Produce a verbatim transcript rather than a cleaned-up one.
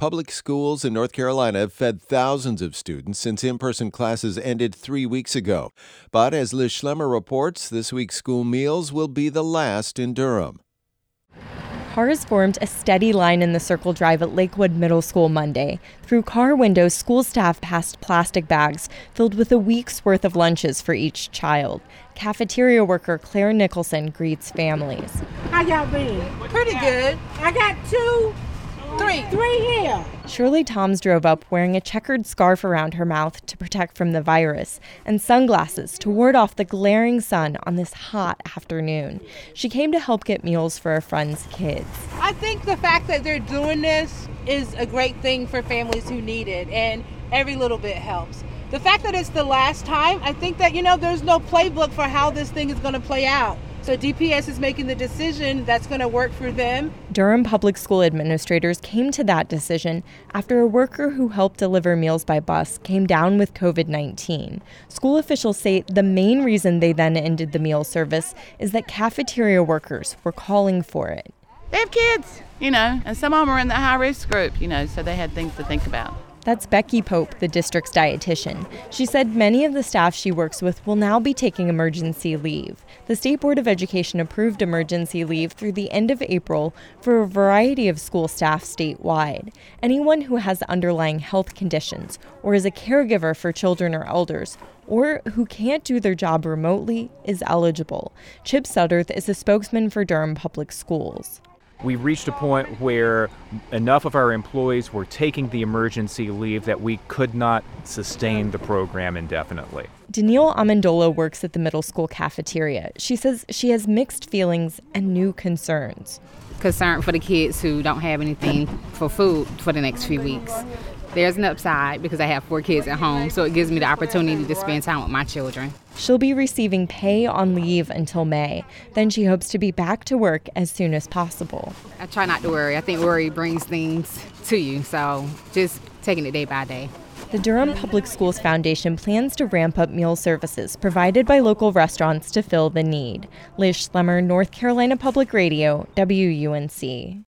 Public schools in North Carolina have fed thousands of students since in-person classes ended three weeks ago. But as Liz Schlemmer reports, this week's school meals will be the last in Durham. Cars formed a steady line in the Circle Drive at Lakewood Middle School Monday. Through car windows, school staff passed plastic bags filled with a week's worth of lunches for each child. Cafeteria worker Claire Nicholson greets families. How y'all been? Pretty good. I got two, three, three here. Shirley Toms drove up wearing a checkered scarf around her mouth to protect from the virus and sunglasses to ward off the glaring sun on this hot afternoon. She came to help get meals for a friend's kids. I think the fact that they're doing this is a great thing for families who need it, and every little bit helps. The fact that it's the last time, I think that, you know, there's no playbook for how this thing is going to play out. So D P S is making the decision that's going to work for them. Durham Public School administrators came to that decision after a worker who helped deliver meals by bus came down with covid nineteen. School officials say the main reason they then ended the meal service is that cafeteria workers were calling for it. They have kids, you know, and some of them are in the high-risk group, you know, so they had things to think about. That's Becky Pope, the district's dietitian. She said many of the staff she works with will now be taking emergency leave. The State Board of Education approved emergency leave through the end of April for a variety of school staff statewide. Anyone who has underlying health conditions or is a caregiver for children or elders or who can't do their job remotely is eligible. Chip Sudderth is a spokesman for Durham Public Schools. We reached a point where enough of our employees were taking the emergency leave that we could not sustain the program indefinitely. Danielle Amendola works at the middle school cafeteria. She says she has mixed feelings and new concerns. Concern for the kids who don't have anything for food for the next few weeks. There's an upside because I have four kids at home, so it gives me the opportunity to spend time with my children. She'll be receiving pay on leave until May. Then she hopes to be back to work as soon as possible. I try not to worry. I think worry brings things to you, so just taking it day by day. The Durham Public Schools Foundation plans to ramp up meal services provided by local restaurants to fill the need. Liz Schlemmer, North Carolina Public Radio, W U N C.